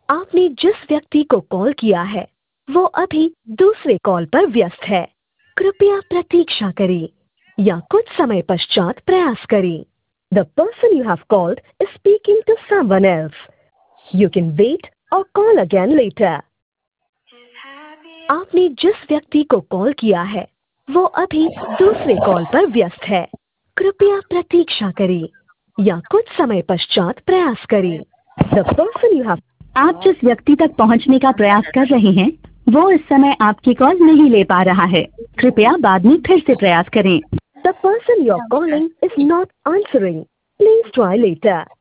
आपने जिस व्यक्ति को कॉल किया है वो अभी दूसरे कॉल पर व्यस्त है। कृपया प्रतीक्षा करें या कुछ समय पश्चात प्रयास करें। The person you have called is speaking to someone else. You can wait or call again later. आपने जिस व्यक्ति को कॉल किया है वो अभी दूसरे कॉल पर व्यस्त है। कृपया प्रतीक्षा करें या कुछ समय पश्चात प्रयास करें। The person you have आप जिस व्यक्ति तक पहुंचने का प्रयास कर रहे हैं वो इस समय आपकी कॉल नहीं ले पा रहा है। कृपया बाद में फिर से प्रयास करें। The person you're calling is not answering. Please try later.